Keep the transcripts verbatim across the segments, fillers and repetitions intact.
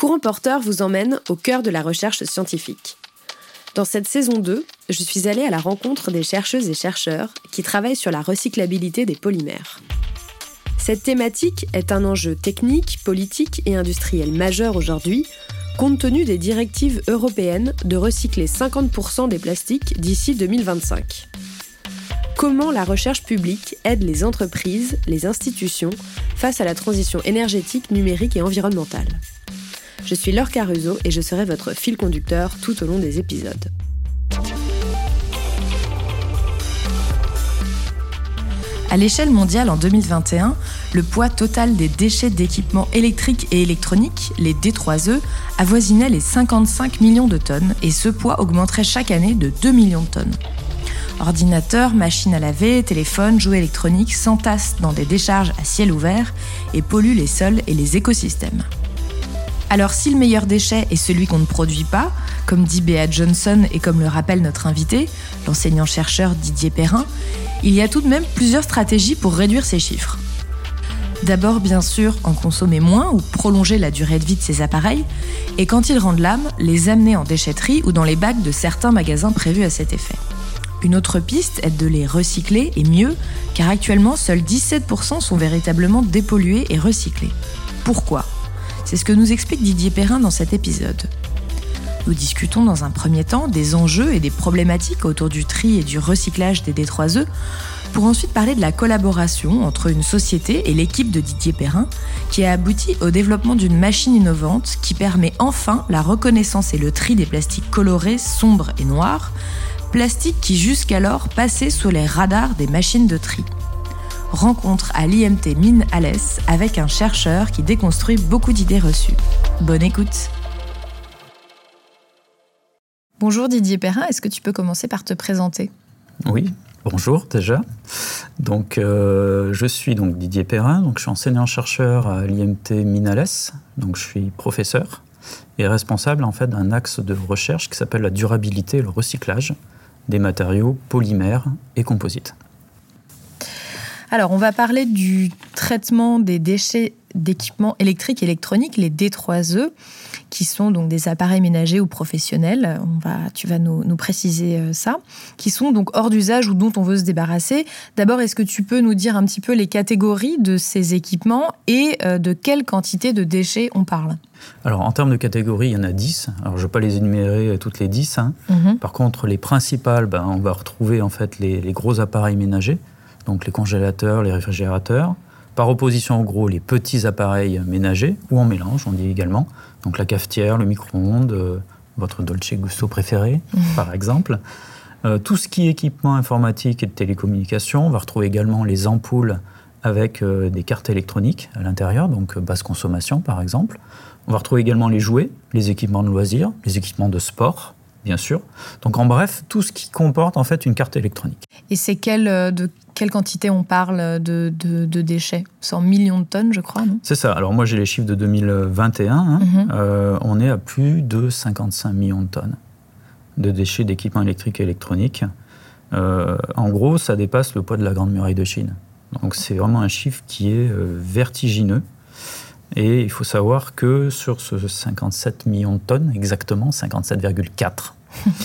Courant Porteur vous emmène au cœur de la recherche scientifique. Dans cette saison deux, je suis allée à la rencontre des chercheuses et chercheurs qui travaillent sur la recyclabilité des polymères. Cette thématique est un enjeu technique, politique et industriel majeur aujourd'hui, compte tenu des directives européennes de recycler cinquante pour cent des plastiques d'ici deux mille vingt-cinq. Comment la recherche publique aide les entreprises, les institutions, face à la transition énergétique, numérique et environnementale ? Je suis Laure Caruso et je serai votre fil conducteur tout au long des épisodes. À l'échelle mondiale en deux mille vingt et un, le poids total des déchets d'équipements électriques et électroniques, les D trois E, avoisinait les cinquante-cinq millions de tonnes et ce poids augmenterait chaque année de deux millions de tonnes. Ordinateurs, machines à laver, téléphones, jouets électroniques s'entassent dans des décharges à ciel ouvert et polluent les sols et les écosystèmes. Alors si le meilleur déchet est celui qu'on ne produit pas, comme dit Béa Johnson et comme le rappelle notre invité, l'enseignant-chercheur Didier Perrin, il y a tout de même plusieurs stratégies pour réduire ces chiffres. D'abord, bien sûr, en consommer moins ou prolonger la durée de vie de ces appareils, et quand ils rendent l'âme, les amener en déchetterie ou dans les bacs de certains magasins prévus à cet effet. Une autre piste est de les recycler, et mieux, car actuellement, seuls dix-sept pour cent sont véritablement dépollués et recyclés. Pourquoi ? C'est ce que nous explique Didier Perrin dans cet épisode. Nous discutons dans un premier temps des enjeux et des problématiques autour du tri et du recyclage des D trois E, pour ensuite parler de la collaboration entre une société et l'équipe de Didier Perrin, qui a abouti au développement d'une machine innovante qui permet enfin la reconnaissance et le tri des plastiques colorés, sombres et noirs, plastiques qui jusqu'alors passaient sous les radars des machines de tri. Rencontre à l'I M T Mines Alès avec un chercheur qui déconstruit beaucoup d'idées reçues. Bonne écoute. Bonjour Didier Perrin, est-ce que tu peux commencer par te présenter ? Oui, bonjour déjà. Donc, euh, je suis donc Didier Perrin, donc je suis enseignant-chercheur à l'I M T Mines Alès, donc je suis professeur et responsable en fait d'un axe de recherche qui s'appelle la durabilité et le recyclage des matériaux polymères et composites. Alors, on va parler du traitement des déchets d'équipements électriques et électroniques, les D trois E, qui sont donc des appareils ménagers ou professionnels. On va, tu vas nous, nous préciser ça, qui sont donc hors d'usage ou dont on veut se débarrasser. D'abord, est-ce que tu peux nous dire un petit peu les catégories de ces équipements et de quelle quantité de déchets on parle ? Alors, en termes de catégories, il y en a dix. Alors, je ne vais pas les énumérer toutes les dix. Hein. Mm-hmm. Par contre, les principales, ben, on va retrouver en fait les, les gros appareils ménagers, donc les congélateurs, les réfrigérateurs. Par opposition, en gros, les petits appareils ménagers, ou en mélange, on dit également. Donc la cafetière, le micro-ondes, euh, votre Dolce Gusto préféré, mmh. par exemple. Euh, tout ce qui est équipement informatique et de télécommunication, on va retrouver également les ampoules avec euh, des cartes électroniques à l'intérieur, donc euh, basse consommation, par exemple. On va retrouver également les jouets, les équipements de loisirs, les équipements de sport, bien sûr. Donc en bref, tout ce qui comporte en fait une carte électronique. Et c'est quelle, de quelle quantité on parle de, de, de déchets ? cent millions de tonnes, je crois, non ? C'est ça. Alors moi, j'ai les chiffres de deux mille vingt et un. Hein. Mm-hmm. Euh, on est à plus de cinquante-cinq millions de tonnes de déchets d'équipements électriques et électroniques. Euh, en gros, ça dépasse le poids de la Grande Muraille de Chine. Donc c'est vraiment un chiffre qui est euh, vertigineux. Et il faut savoir que sur ce cinquante-sept millions de tonnes, exactement cinquante-sept virgule quatre,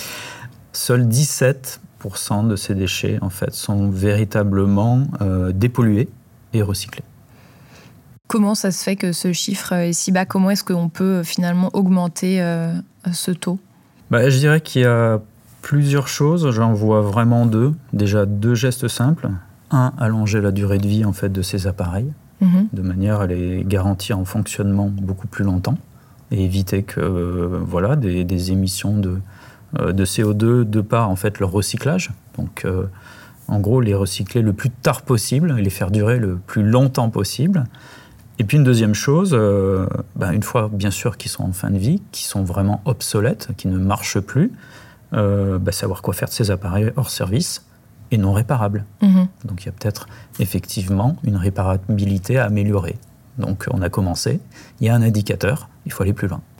seuls dix-sept pour cent de ces déchets en fait, sont véritablement euh, dépollués et recyclés. Comment ça se fait que ce chiffre est si bas ? Comment est-ce qu'on peut finalement augmenter euh, ce taux ? bah, Je dirais qu'il y a plusieurs choses. J'en vois vraiment deux. Déjà, deux gestes simples. Un, allonger la durée de vie en fait, de ces appareils. Mmh. De manière à les garantir en fonctionnement beaucoup plus longtemps et éviter que euh, voilà, des, des émissions de, euh, de C O deux de par en fait, leur recyclage. Donc, euh, en gros, les recycler le plus tard possible et les faire durer le plus longtemps possible. Et puis une deuxième chose, euh, ben, une fois bien sûr qu'ils sont en fin de vie, qui sont vraiment obsolètes, qui ne marchent plus, euh, ben, savoir quoi faire de ces appareils hors service et non réparables. Mmh. Donc il y a peut-être effectivement une réparabilité à améliorer. Donc on a commencé, il y a un indicateur, il faut aller plus loin.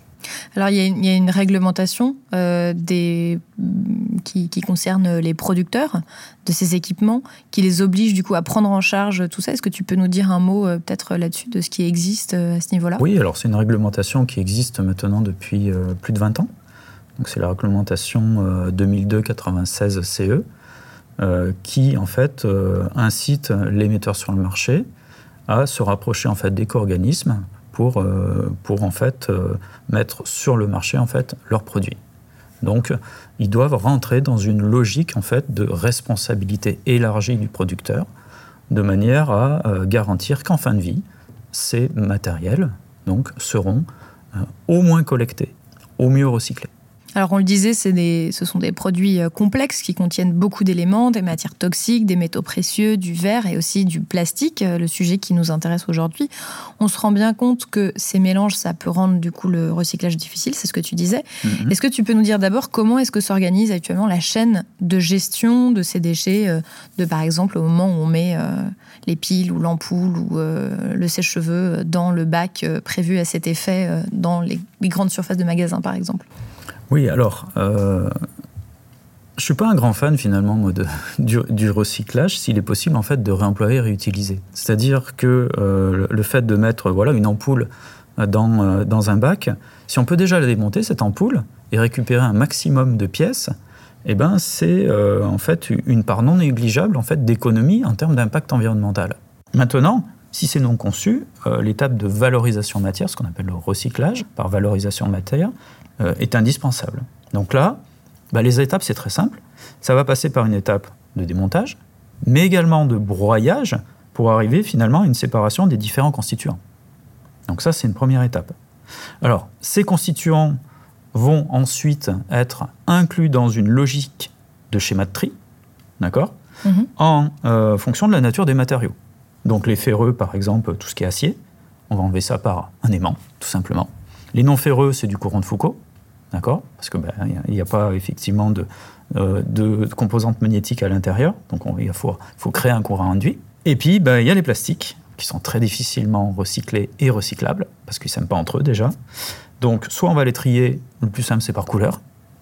Alors, il y a une, il y a une réglementation euh, des, qui, qui concerne les producteurs de ces équipements, qui les oblige du coup à prendre en charge tout ça. Est-ce que tu peux nous dire un mot euh, peut-être là-dessus, de ce qui existe euh, à ce niveau-là ? Oui, alors c'est une réglementation qui existe maintenant depuis euh, plus de vingt ans. Donc, c'est la réglementation euh, deux mille deux quatre-vingt-seize C E euh, qui, en fait, euh, incite les metteurs sur le marché à se rapprocher, en fait, d'éco-organismes pour, euh, pour en fait, euh, mettre sur le marché, en fait, leurs produits. Donc, ils doivent rentrer dans une logique, en fait, de responsabilité élargie du producteur, de manière à euh, garantir qu'en fin de vie, ces matériels, donc, seront euh, au moins collectés, au mieux recyclés. Alors on le disait, c'est des, ce sont des produits complexes qui contiennent beaucoup d'éléments, des matières toxiques, des métaux précieux, du verre et aussi du plastique, le sujet qui nous intéresse aujourd'hui. On se rend bien compte que ces mélanges, ça peut rendre du coup le recyclage difficile, c'est ce que tu disais. Mm-hmm. Est-ce que tu peux nous dire d'abord comment est-ce que s'organise actuellement la chaîne de gestion de ces déchets, de par exemple au moment où on met euh, les piles ou l'ampoule ou euh, le sèche-cheveux dans le bac euh, prévu à cet effet euh, dans les, les grandes surfaces de magasins par exemple ? Oui, alors, euh, je ne suis pas un grand fan finalement moi, de, du, du recyclage, s'il est possible en fait de réemployer et réutiliser. C'est-à-dire que euh, le fait de mettre voilà, une ampoule dans, euh, dans un bac, si on peut déjà la démonter, cette ampoule, et récupérer un maximum de pièces, eh ben, c'est euh, en fait une part non négligeable en fait, d'économie en termes d'impact environnemental. Maintenant, si c'est non conçu, euh, l'étape de valorisation matière, ce qu'on appelle le recyclage par valorisation matière, euh, est indispensable. Donc là, bah, les étapes, c'est très simple. Ça va passer par une étape de démontage, mais également de broyage pour arriver finalement à une séparation des différents constituants. Donc ça, c'est une première étape. Alors, ces constituants vont ensuite être inclus dans une logique de schéma de tri, d'accord, mmh. en euh, fonction de la nature des matériaux. Donc les ferreux, par exemple, tout ce qui est acier, on va enlever ça par un aimant, tout simplement. Les non ferreux, c'est du courant de Foucault, d'accord, parce qu'il n'y ben, a, a pas effectivement de, euh, de composantes magnétiques à l'intérieur, donc il faut, faut créer un courant induit. Et puis, il ben, y a les plastiques, qui sont très difficilement recyclés et recyclables, parce qu'ils ne s'aiment pas entre eux déjà. Donc, soit on va les trier, le plus simple, c'est par couleur,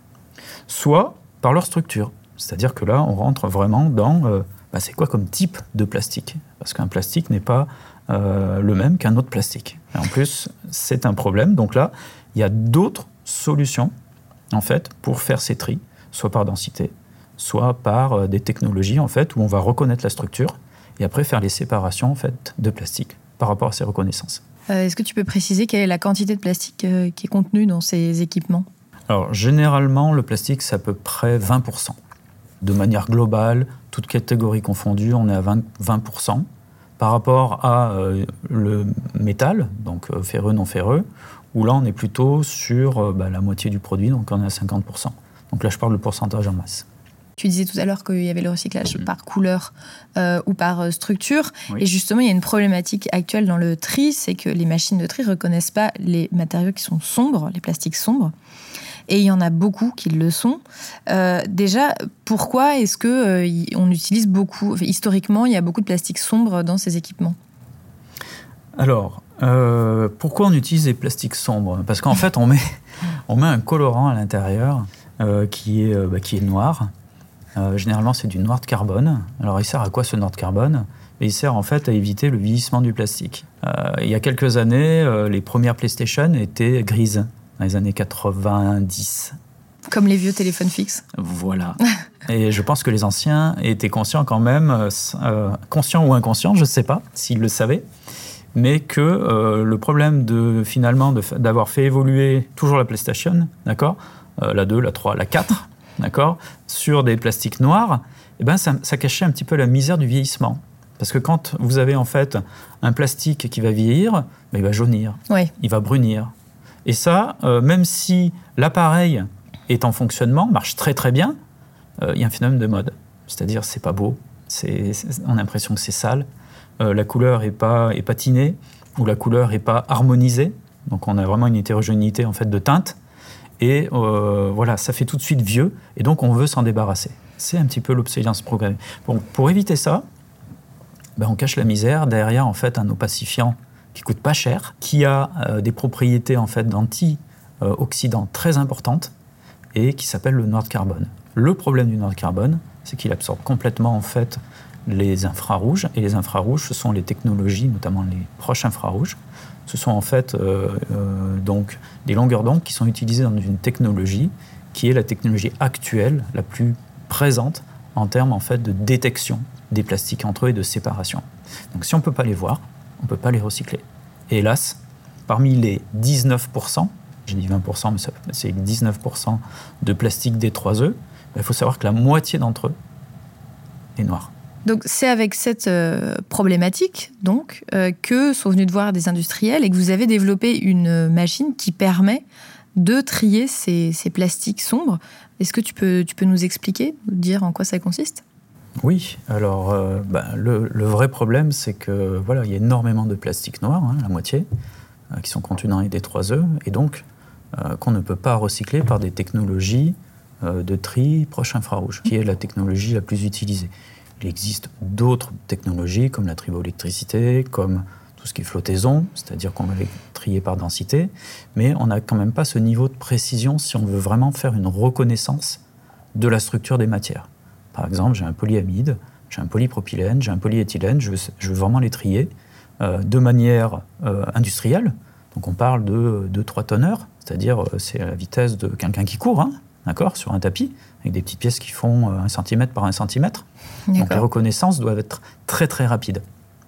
soit par leur structure. C'est-à-dire que là, on rentre vraiment dans... Euh, ben, c'est quoi comme type de plastique ? Parce qu'un plastique n'est pas euh, le même qu'un autre plastique. Et en plus, c'est un problème. Donc là, il y a d'autres solutions, en fait, pour faire ces tris, soit par densité, soit par euh, des technologies, en fait, où on va reconnaître la structure et après faire les séparations, en fait, de plastique par rapport à ces reconnaissances. Euh, est-ce que tu peux préciser quelle est la quantité de plastique euh, qui est contenue dans ces équipements ? Alors, généralement, le plastique, c'est à peu près vingt pour cent. De manière globale, toutes catégories confondues, on est à vingt, vingt pour cent. Par rapport à euh, le métal, donc euh, ferreux, non ferreux, où là, on est plutôt sur euh, bah, la moitié du produit, donc on est à cinquante pour cent. Donc là, je parle de pourcentage en masse. Tu disais tout à l'heure qu'il y avait le recyclage par couleur euh, ou par structure. Oui. Et justement, il y a une problématique actuelle dans le tri, c'est que les machines de tri ne reconnaissent pas les matériaux qui sont sombres, les plastiques sombres. Et il y en a beaucoup qui le sont. Euh, déjà, pourquoi est-ce qu'on euh, utilise beaucoup... Enfin, historiquement, il y a beaucoup de plastique sombre dans ces équipements ? Alors, euh, pourquoi on utilise des plastiques sombres ? Parce qu'en fait, on met, on met un colorant à l'intérieur euh, qui est, euh, bah, qui est noir. Euh, généralement, c'est du noir de carbone. Alors, il sert à quoi ce noir de carbone ? Et il sert en fait à éviter le vieillissement du plastique. Euh, il y a quelques années, euh, les premières PlayStation étaient grises, dans les années quatre-vingt-dix. Comme les vieux téléphones fixes. Voilà. Et je pense que les anciens étaient conscients quand même, euh, conscients ou inconscients, je ne sais pas s'ils le savaient, mais que euh, le problème de, finalement de, d'avoir fait évoluer toujours la PlayStation, d'accord, euh, la deux, la trois, la quatre, d'accord, sur des plastiques noirs, eh ben ça, ça cachait un petit peu la misère du vieillissement. Parce que quand vous avez en fait un plastique qui va vieillir, ben il va jaunir, oui. il va brunir. Et ça, euh, même si l'appareil est en fonctionnement, marche très très bien, il euh, y a un phénomène de mode. C'est-à-dire, c'est pas beau, c'est, c'est, on a l'impression que c'est sale, euh, la couleur est pas est patinée, ou la couleur est pas harmonisée. Donc on a vraiment une hétérogénéité en fait de teintes. Et euh, voilà, ça fait tout de suite vieux, et donc on veut s'en débarrasser. C'est un petit peu l'obsolescence programmée. Bon, pour éviter ça, ben on cache la misère derrière en fait un opacifiant qui coûte pas cher, qui a euh, des propriétés en fait d'anti euh, oxydant très importante et qui s'appelle le noir de carbone. Le problème du noir de carbone, c'est qu'il absorbe complètement en fait les infrarouges, et les infrarouges, ce sont les technologies, notamment les proches infrarouges. Ce sont en fait euh, euh, donc des longueurs d'onde qui sont utilisées dans une technologie qui est la technologie actuelle, la plus présente en termes en fait de détection des plastiques entre eux et de séparation. Donc si on ne peut pas les voir, on ne peut pas les recycler. Et hélas, parmi les dix-neuf pour cent, j'ai dit vingt pour cent, mais ça, c'est dix-neuf pour cent de plastique D trois E, il faut savoir que la moitié d'entre eux est noir. Donc c'est avec cette euh, problématique donc, euh, que sont venus te voir des industriels et que vous avez développé une machine qui permet de trier ces, ces plastiques sombres. Est-ce que tu peux, tu peux nous expliquer, nous dire en quoi ça consiste ? Oui, alors euh, bah, le, le vrai problème, c'est que voilà, il y a énormément de plastique noir, hein, la moitié, euh, qui sont contenus dans les D trois E, et donc euh, qu'on ne peut pas recycler par des technologies euh, de tri proche infrarouge, qui est la technologie la plus utilisée. Il existe d'autres technologies comme la triboélectricité, comme tout ce qui est flottaison, c'est-à-dire qu'on va les trier par densité, mais on n'a quand même pas ce niveau de précision si on veut vraiment faire une reconnaissance de la structure des matières. Par exemple, j'ai un polyamide, j'ai un polypropylène, j'ai un polyéthylène, je veux, je veux vraiment les trier euh, de manière euh, industrielle. Donc on parle de deux à trois tonneurs, c'est-à-dire euh, c'est à la vitesse de quelqu'un qui court, hein, d'accord, sur un tapis, avec des petites pièces qui font un centimètre par un centimètre. D'accord. Donc les reconnaissances doivent être très très rapides.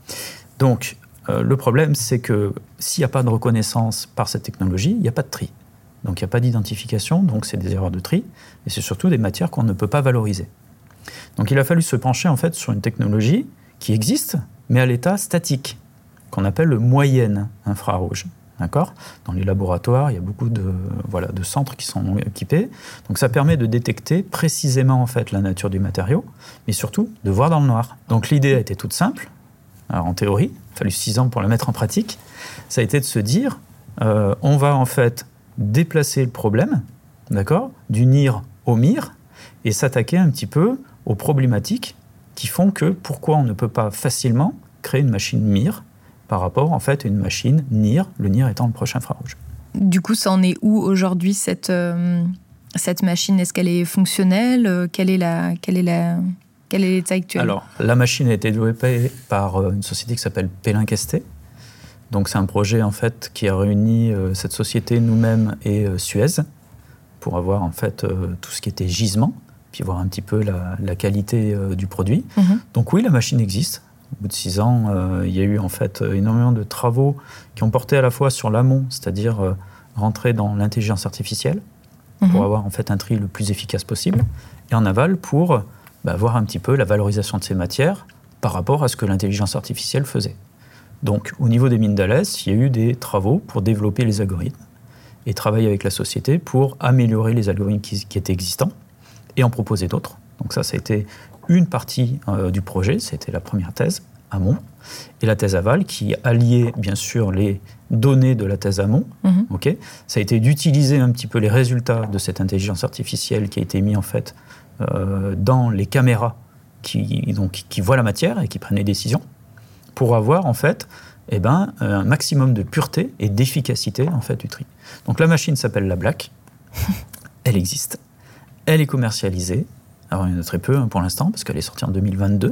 Donc euh, le problème, c'est que s'il n'y a pas de reconnaissance par cette technologie, il n'y a pas de tri. Donc il n'y a pas d'identification, donc c'est des erreurs de tri, et c'est surtout des matières qu'on ne peut pas valoriser. Donc il a fallu se pencher en fait sur une technologie qui existe, mais à l'état statique, qu'on appelle le moyenne infrarouge. D'accord ? Dans les laboratoires, il y a beaucoup de, voilà, de centres qui sont équipés. Donc ça permet de détecter précisément en fait, la nature du matériau, mais surtout de voir dans le noir. Donc l'idée a été toute simple. Alors en théorie, il a fallu six ans pour la mettre en pratique. Ça a été de se dire, euh, on va en fait déplacer le problème, d'accord, du N I R au M I R, et s'attaquer un petit peu aux problématiques qui font que pourquoi on ne peut pas facilement créer une machine M I R par rapport en fait à une machine N I R, le N I R étant le proche infrarouge. Du coup, ça en est où aujourd'hui cette, euh, cette machine ? Est-ce qu'elle est fonctionnelle ? Quelle est la, quelle est la, quel est l'état actuel ? Alors, la machine a été développée par une société qui s'appelle Pellincastet. Donc c'est un projet en fait qui a réuni euh, cette société, nous-mêmes et euh, Suez pour avoir en fait euh, tout ce qui était gisement, puis voir un petit peu la, la qualité euh, du produit. Mmh. Donc oui, la machine existe. Au bout de six ans, euh, il y a eu en fait énormément de travaux qui ont porté à la fois sur l'amont, c'est-à-dire euh, rentrer dans l'intelligence artificielle mmh. pour avoir en fait un tri le plus efficace possible, et en aval pour bah, voir un petit peu la valorisation de ces matières par rapport à ce que l'intelligence artificielle faisait. Donc au niveau des mines d'Alès, il y a eu des travaux pour développer les algorithmes et travailler avec la société pour améliorer les algorithmes qui, qui étaient existants et en proposer d'autres. Donc ça, ça a été une partie euh, du projet, c'était la première thèse, amont, et la thèse aval, qui alliait bien sûr les données de la thèse amont. Mmh. Okay, ça a été d'utiliser un petit peu les résultats de cette intelligence artificielle qui a été mis en fait euh, dans les caméras qui, donc, qui voient la matière et qui prennent les décisions, pour avoir en fait eh ben, un maximum de pureté et d'efficacité en fait, du tri. Donc la machine s'appelle la Black, elle existe, elle est commercialisée. Alors, il y en a très peu hein, pour l'instant, parce qu'elle est sortie en deux mille vingt-deux.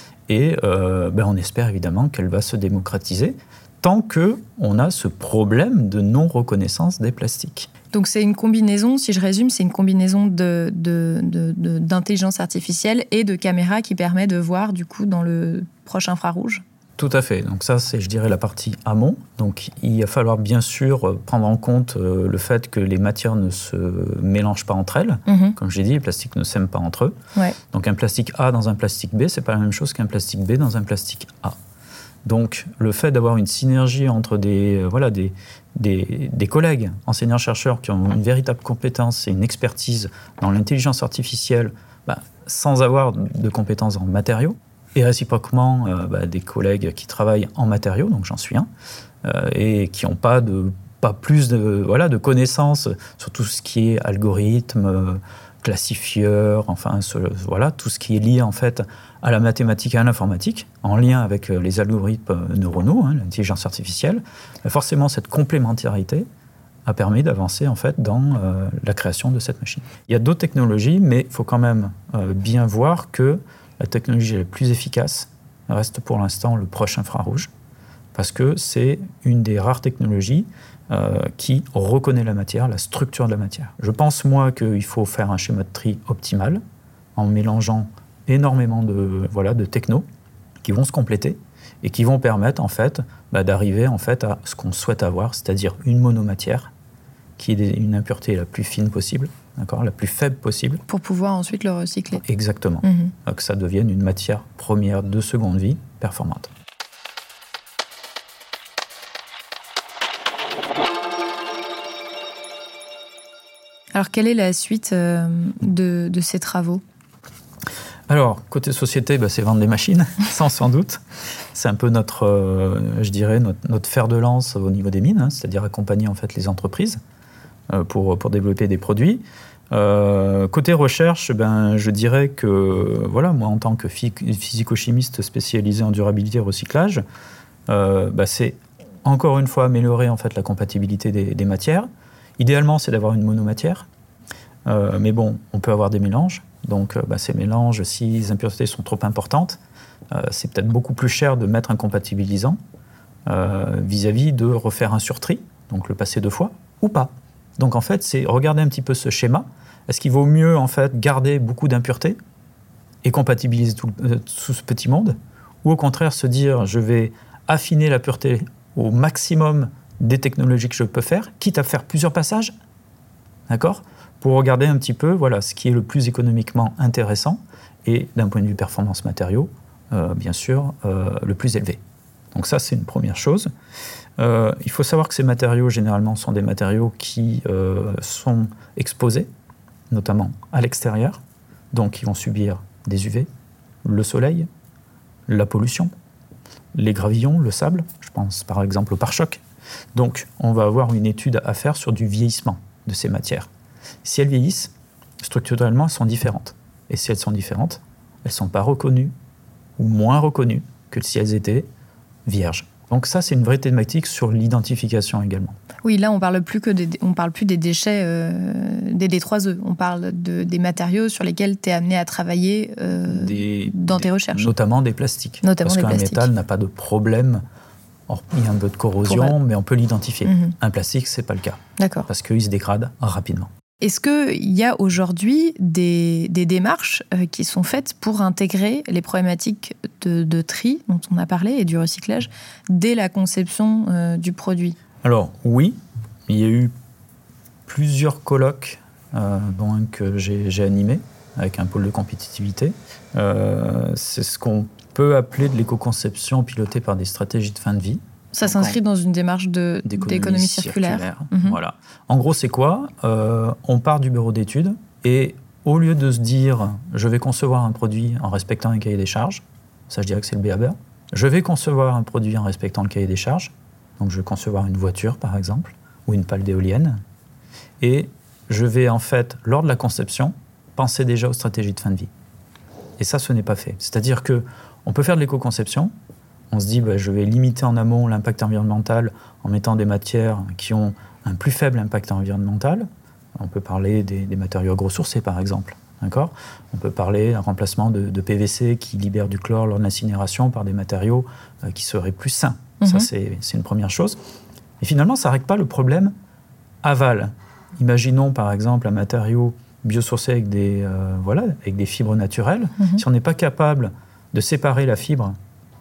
Et euh, ben, on espère évidemment qu'elle va se démocratiser tant qu'on a ce problème de non-reconnaissance des plastiques. Donc, c'est une combinaison, si je résume, c'est une combinaison de, de, de, de, d'intelligence artificielle et de caméras qui permet de voir, du coup, dans le proche infrarouge. Tout à fait. Donc ça, c'est, je dirais, la partie amont. Donc il va falloir bien sûr prendre en compte euh, le fait que les matières ne se mélangent pas entre elles. Mmh. Comme j'ai dit, les plastiques ne s'aiment pas entre eux. Ouais. Donc un plastique A dans un plastique B, c'est pas la même chose qu'un plastique B dans un plastique A. Donc le fait d'avoir une synergie entre des, euh, voilà, des, des, des collègues enseignants-chercheurs qui ont une véritable compétence et une expertise dans l'intelligence artificielle, bah, sans avoir de compétences en matériaux, et réciproquement euh, bah, des collègues qui travaillent en matériaux, donc j'en suis un, euh, et qui n'ont pas, de, pas plus de, voilà, de connaissances sur tout ce qui est algorithme, euh, classifieur, enfin ce, voilà, tout ce qui est lié en fait à la mathématique et à l'informatique, en lien avec les algorithmes neuronaux, hein, l'intelligence artificielle. Forcément, cette complémentarité a permis d'avancer en fait dans euh, la création de cette machine. Il y a d'autres technologies, mais il faut quand même euh, bien voir que la technologie la plus efficace reste pour l'instant le proche infrarouge, parce que c'est une des rares technologies euh, qui reconnaît la matière, la structure de la matière. Je pense, moi, qu'il faut faire un schéma de tri optimal en mélangeant énormément de, voilà, de technos qui vont se compléter et qui vont permettre en fait, bah, d'arriver en fait, à ce qu'on souhaite avoir, c'est-à-dire une monomatière qui est une impureté la plus fine possible, d'accord, la plus faible possible. Pour pouvoir ensuite le recycler. Exactement. Mmh. Que ça devienne une matière première de seconde vie performante. Alors, quelle est la suite euh, de, de ces travaux ? Alors, côté société, bah, c'est vendre des machines, sans, sans doute. C'est un peu notre, euh, je dirais, notre, notre fer de lance au niveau des mines, hein, c'est-à-dire accompagner en fait les entreprises euh, pour, pour développer des produits. Euh, côté recherche, ben, je dirais que, voilà, moi, en tant que physico-chimiste spécialisé en durabilité et recyclage, euh, bah, c'est encore une fois améliorer en fait la compatibilité des, des matières. Idéalement, c'est d'avoir une monomatière, euh, mais bon, on peut avoir des mélanges. Donc, euh, bah, ces mélanges, si les impuretés sont trop importantes, euh, c'est peut-être beaucoup plus cher de mettre un compatibilisant euh, vis-à-vis de refaire un surtri, donc le passer deux fois, ou pas. Donc, en fait, c'est regarder un petit peu ce schéma. Est-ce qu'il vaut mieux, en fait, garder beaucoup d'impuretés et compatibiliser tout, euh, tout ce petit monde, ou au contraire se dire, je vais affiner la pureté au maximum des technologies que je peux faire, quitte à faire plusieurs passages, d'accord ? Pour regarder un petit peu voilà, ce qui est le plus économiquement intéressant et d'un point de vue performance matériaux, euh, bien sûr, euh, le plus élevé. Donc ça, c'est une première chose. Euh, il faut savoir que ces matériaux, généralement, sont des matériaux qui euh, sont exposés, notamment à l'extérieur, donc ils vont subir des U V, le soleil, la pollution, les gravillons, le sable, je pense par exemple au pare-choc. Donc on va avoir une étude à faire sur du vieillissement de ces matières. Si elles vieillissent, structurellement, elles sont différentes. Et si elles sont différentes, elles ne sont pas reconnues ou moins reconnues que si elles étaient vierges. Donc ça, c'est une vraie thématique sur l'identification également. Oui, là, on parle plus que des, on parle plus des déchets euh, des D trois E. On parle de, des matériaux sur lesquels tu es amené à travailler euh, des, dans tes des, recherches. Notamment des plastiques. Notamment Parce des qu'un plastiques. métal n'a pas de problème. Or, il y a un peu de corrosion, mais on peut l'identifier. Mm-hmm. Un plastique, ce n'est pas le cas. D'accord. Parce qu'il se dégrade rapidement. Est-ce qu'il y a aujourd'hui des, des démarches euh, qui sont faites pour intégrer les problématiques de, de tri dont on a parlé et du recyclage dès la conception euh, du produit ? Alors oui, il y a eu plusieurs colloques euh, dont que j'ai, j'ai animé avec un pôle de compétitivité. Euh, c'est ce qu'on peut appeler de l'éco-conception pilotée par des stratégies de fin de vie. Ça Donc, s'inscrit dans une démarche de, d'économie, d'économie circulaire. circulaire. Mm-hmm. Voilà. En gros, c'est quoi ? euh, On part du bureau d'études et au lieu de se dire « je vais concevoir un produit en respectant un cahier des charges », ça je dirais que c'est le B A B A. Je vais concevoir un produit en respectant le cahier des charges. Donc je vais concevoir une voiture, par exemple, ou une pale d'éolienne. Et je vais, en fait, lors de la conception, penser déjà aux stratégies de fin de vie. Et ça, ce n'est pas fait. C'est-à-dire qu'on peut faire de l'éco-conception. On se dit, bah, je vais limiter en amont l'impact environnemental en mettant des matières qui ont un plus faible impact environnemental. On peut parler des, des matériaux agrosourcés, par exemple. D'accord ? On peut parler d'un remplacement de, de P V C qui libère du chlore lors de l'incinération par des matériaux euh, qui seraient plus sains. Mmh. Ça, c'est, c'est une première chose. Et finalement, ça ne règle pas le problème aval. Imaginons, par exemple, un matériau biosourcé avec des, euh, voilà, avec des fibres naturelles. Mmh. Si on n'est pas capable de séparer la fibre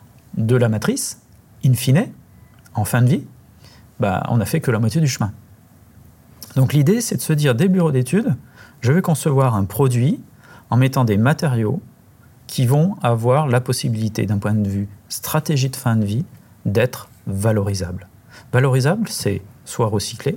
de la matrice, in fine, en fin de vie, bah, on n'a fait que la moitié du chemin. Donc l'idée, c'est de se dire, dès le bureau d'études, je vais concevoir un produit en mettant des matériaux qui vont avoir la possibilité, d'un point de vue stratégie de fin de vie, d'être valorisables. Valorisable, c'est soit recyclé,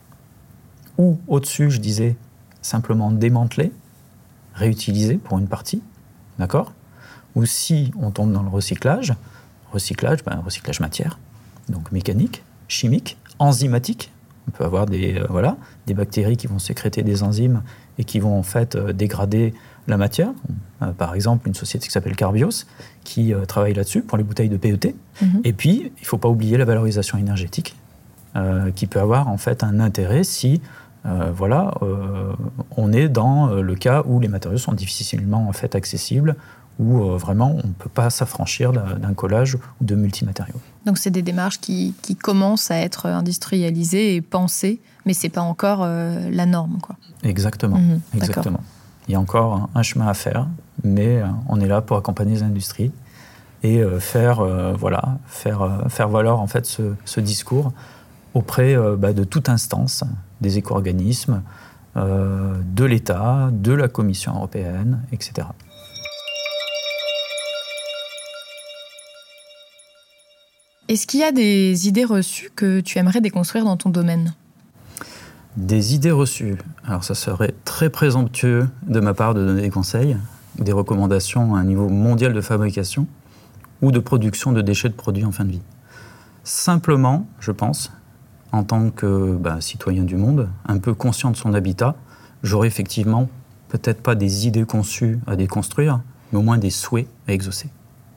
ou au-dessus, je disais, simplement démantelé, réutilisé pour une partie, d'accord ? Ou si on tombe dans le recyclage, recyclage, ben, recyclage matière, donc mécanique, chimique, enzymatique. On peut avoir des, euh, voilà, des bactéries qui vont sécréter des enzymes et qui vont en fait euh, dégrader la matière. Euh, par exemple, une société qui s'appelle Carbios qui euh, travaille là-dessus pour les bouteilles de P E T. Mm-hmm. Et puis, il ne faut pas oublier la valorisation énergétique euh, qui peut avoir en fait un intérêt si euh, voilà, euh, on est dans le cas où les matériaux sont difficilement en fait accessibles, où euh, vraiment on ne peut pas s'affranchir d'un, d'un collage ou de multimatériaux. Donc c'est des démarches qui, qui commencent à être industrialisées et pensées, mais ce n'est pas encore euh, la norme, quoi. Exactement, Mmh, exactement. Il y a encore un, un chemin à faire, mais euh, on est là pour accompagner les industries et euh, faire, euh, voilà, faire, euh, faire valoir en fait ce, ce discours auprès euh, bah, de toute instance, des éco-organismes, euh, de l'État, de la Commission européenne, et cetera. Est-ce qu'il y a des idées reçues que tu aimerais déconstruire dans ton domaine ? Des idées reçues. Alors ça serait très présomptueux de ma part de donner des conseils ou des recommandations à un niveau mondial de fabrication ou de production de déchets de produits en fin de vie. Simplement, je pense, en tant que bah, citoyen du monde, un peu conscient de son habitat, j'aurais effectivement peut-être pas des idées conçues à déconstruire, mais au moins des souhaits à exaucer.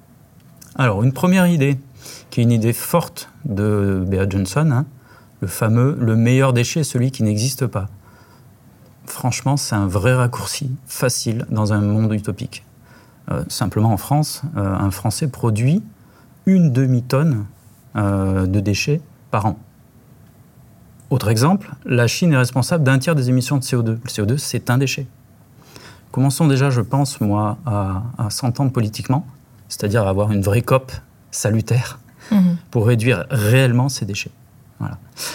Alors, une première idée, qui est une idée forte de Beat Johnson, hein, le fameux « le meilleur déchet est celui qui n'existe pas ». Franchement, c'est un vrai raccourci facile dans un monde utopique. Euh, simplement en France, euh, un Français produit une demi-tonne euh, de déchets par an. Autre exemple, la Chine est responsable d'un tiers des émissions de C O deux. Le C O deux, c'est un déchet. Commençons déjà, je pense, moi, à, à s'entendre politiquement, c'est-à-dire à avoir une vraie C O P salutaire mmh. pour réduire réellement ces déchets. Voilà.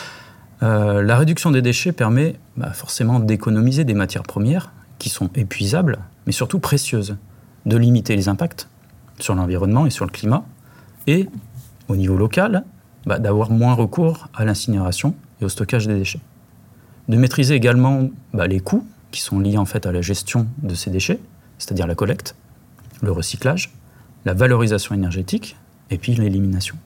Euh, la réduction des déchets permet bah, forcément d'économiser des matières premières qui sont épuisables, mais surtout précieuses, de limiter les impacts sur l'environnement et sur le climat, et au niveau local, bah, d'avoir moins recours à l'incinération et au stockage des déchets. De maîtriser également bah, les coûts qui sont liés en fait à la gestion de ces déchets, c'est-à-dire la collecte, le recyclage, la valorisation énergétique et puis l'élimination.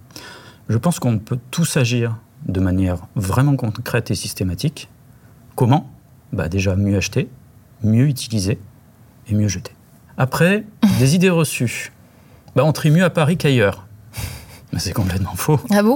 Je pense qu'on peut tous agir de manière vraiment concrète et systématique. Comment ? Bah, déjà mieux acheter, mieux utiliser et mieux jeter. Après, des idées reçues. Bah, on trie mieux à Paris qu'ailleurs. Mais c'est complètement faux. Ah bon ?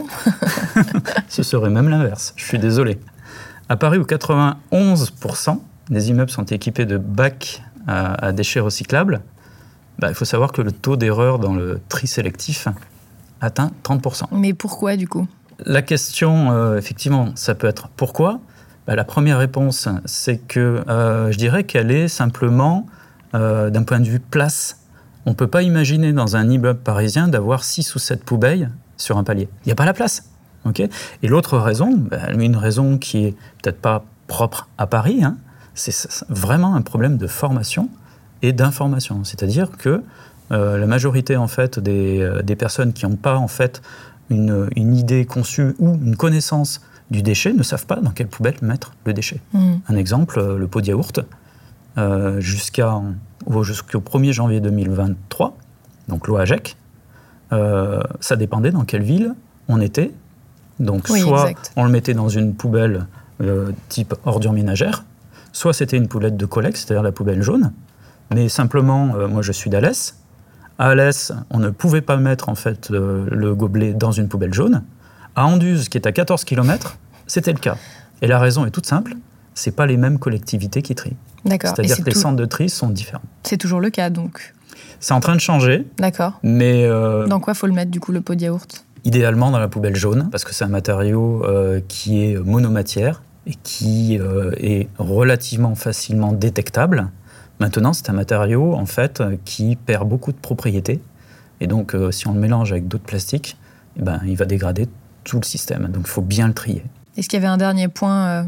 Ce serait même l'inverse. Je suis désolé. À Paris, où quatre-vingt-onze pour cent des immeubles sont équipés de bacs à, à déchets recyclables, bah, il faut savoir que le taux d'erreur dans le tri sélectif atteint trente pour cent. Mais pourquoi, du coup ? La question, euh, effectivement, ça peut être pourquoi ? Bah, la première réponse, c'est que euh, je dirais qu'elle est simplement, euh, d'un point de vue place. On ne peut pas imaginer dans un immeuble parisien d'avoir six ou sept poubelles sur un palier. Il n'y a pas la place. Okay ? Et l'autre raison, bah, une raison qui est peut-être pas propre à Paris, hein, c'est vraiment un problème de formation et d'information. C'est-à-dire que euh, la majorité en fait, des, euh, des personnes qui n'ont pas en fait, une, une idée conçue ou une connaissance du déchet ne savent pas dans quelle poubelle mettre le déchet. Mmh. Un exemple, le pot de yaourt, euh, jusqu'à, jusqu'au premier janvier deux mille vingt-trois, donc loi AGEC, euh, ça dépendait dans quelle ville on était. Donc oui, soit exact. On le mettait dans une poubelle euh, type ordure ménagère, soit c'était une poubelle de collecte, c'est-à-dire la poubelle jaune. Mais simplement, euh, moi je suis d'Alès. À Alès, on ne pouvait pas mettre en fait le, le gobelet dans une poubelle jaune. À Anduze, qui est à quatorze kilomètres, c'était le cas. Et la raison est toute simple, c'est pas les mêmes collectivités qui trient. D'accord. C'est-à-dire c'est que les tout... centres de tri sont différents. C'est toujours le cas, donc. C'est en train de changer. D'accord. Mais euh... dans quoi faut le mettre du coup le pot de yaourt ? Idéalement dans la poubelle jaune, parce que c'est un matériau euh, qui est monomatière et qui euh, est relativement facilement détectable. Maintenant, c'est un matériau en fait qui perd beaucoup de propriétés, et donc euh, si on le mélange avec d'autres plastiques, eh ben, il va dégrader tout le système. Donc il faut bien le trier. Est-ce qu'il y avait un dernier point euh,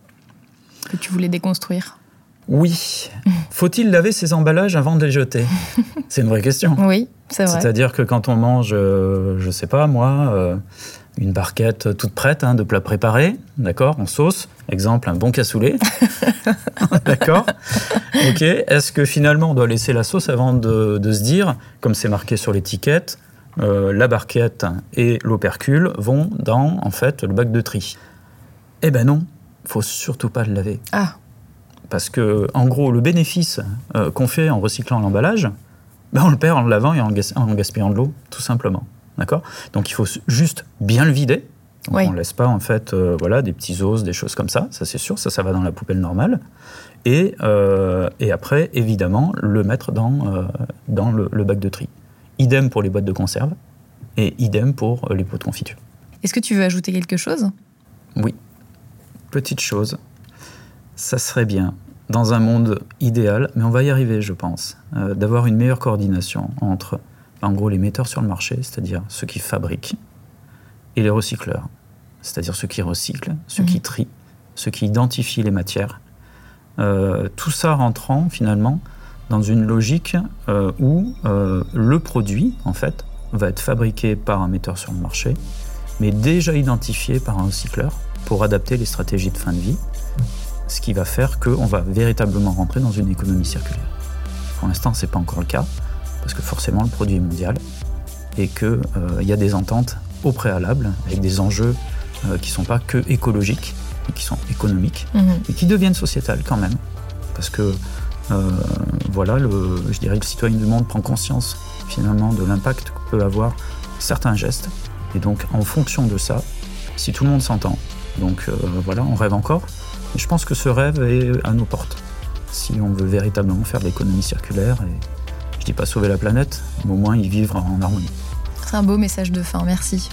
que tu voulais déconstruire ? Oui. Faut-il laver ses emballages avant de les jeter ? C'est une vraie question. Oui, c'est vrai. C'est-à-dire que quand on mange, euh, je sais pas moi, euh, une barquette toute prête, hein, de plat préparé, d'accord, en sauce, exemple, un bon cassoulet, d'accord, ok, est-ce que finalement on doit laisser la sauce avant de, de se dire, comme c'est marqué sur l'étiquette, euh, la barquette et l'opercule vont dans, en fait, le bac de tri ? Eh ben non, faut surtout pas le laver. Ah. Parce que, en gros, le bénéfice euh, qu'on fait en recyclant l'emballage, ben on le perd en le lavant et en, gas- en gaspillant de l'eau, tout simplement. D'accord ? Donc, il faut juste bien le vider, Donc ouais. On ne laisse pas en fait euh, voilà, des petits os, des choses comme ça, ça c'est sûr, ça, ça va dans la poubelle normale. Et, euh, et après, évidemment, le mettre dans, euh, dans le, le bac de tri. Idem pour les boîtes de conserve et idem pour les pots de confiture. Est-ce que tu veux ajouter quelque chose ? Oui. Petite chose, ça serait bien, dans un monde idéal, mais on va y arriver, je pense, euh, d'avoir une meilleure coordination entre, en gros, les metteurs sur le marché, c'est-à-dire ceux qui fabriquent, et les recycleurs, c'est-à-dire ceux qui recyclent, ceux mmh. qui trient, ceux qui identifient les matières. Euh, tout ça rentrant, finalement, dans une logique euh, où euh, le produit, en fait, va être fabriqué par un metteur sur le marché, mais déjà identifié par un recycleur pour adapter les stratégies de fin de vie, ce qui va faire qu'on va véritablement rentrer dans une économie circulaire. Pour l'instant, ce n'est pas encore le cas, parce que forcément, le produit est mondial et qu'il euh, y a des ententes au préalable, avec des enjeux euh, qui ne sont pas que écologiques, mais qui sont économiques, mmh. et qui deviennent sociétales quand même. Parce que, euh, voilà, le, je dirais que le citoyen du monde prend conscience, finalement, de l'impact que peut avoir certains gestes. Et donc, en fonction de ça, si tout le monde s'entend, donc euh, voilà, on rêve encore, mais je pense que ce rêve est à nos portes. Si on veut véritablement faire de l'économie circulaire, et je ne dis pas sauver la planète, mais au moins y vivre en harmonie. C'est un beau message de fin, merci.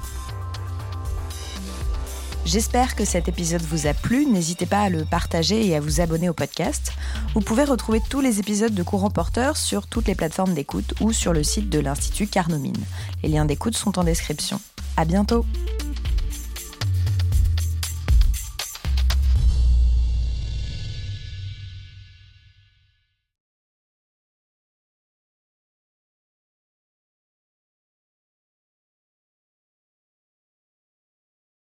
J'espère que cet épisode vous a plu. N'hésitez pas à le partager et à vous abonner au podcast. Vous pouvez retrouver tous les épisodes de Courant Porteur sur toutes les plateformes d'écoute ou sur le site de l'Institut Carnot Mines. Les liens d'écoute sont en description. À bientôt!